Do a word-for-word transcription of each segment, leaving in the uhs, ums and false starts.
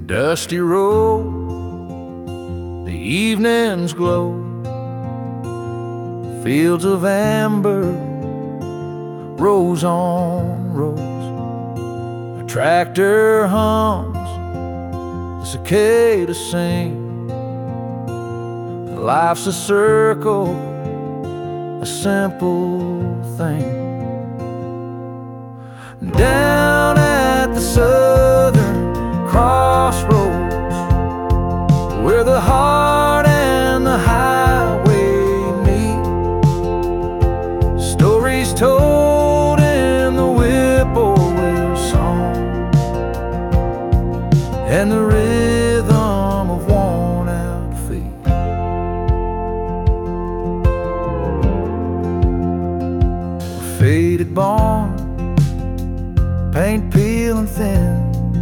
dusty road, the evening's glow, fields of amber, rows on rows. A tractor hums, the cicadas sing. Life's a circle, a simple thing. Down at the southern crossroads, where the heart and the highway meet, stories told in the whippoorwill song and the rhythm of worn out feet. A faded barn, paint peeling thin,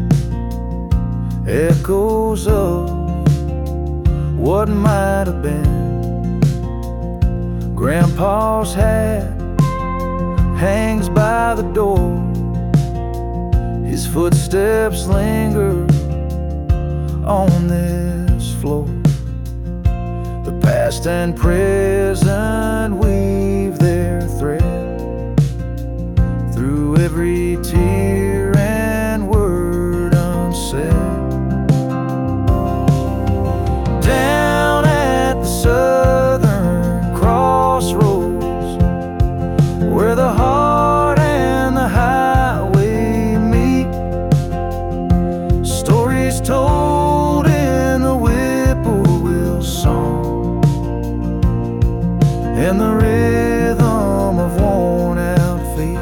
echoes of what might have been. Grandpa's hat hangs by the door, his footsteps linger on this floor. The past and present weave their thread through every tear and word unsaid. Down at the southern crossroads, where the heart and the highway meet, stories told in the whippoorwill song and the rhythm of worn out feet.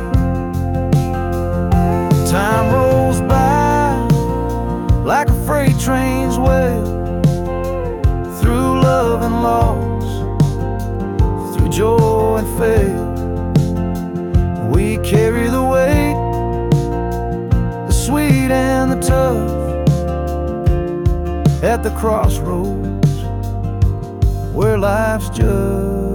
Time rolls by like a freight train's wail, through love and loss, through joy and fail. We carry the weight, the sweet and the tough, at the crossroads where life's just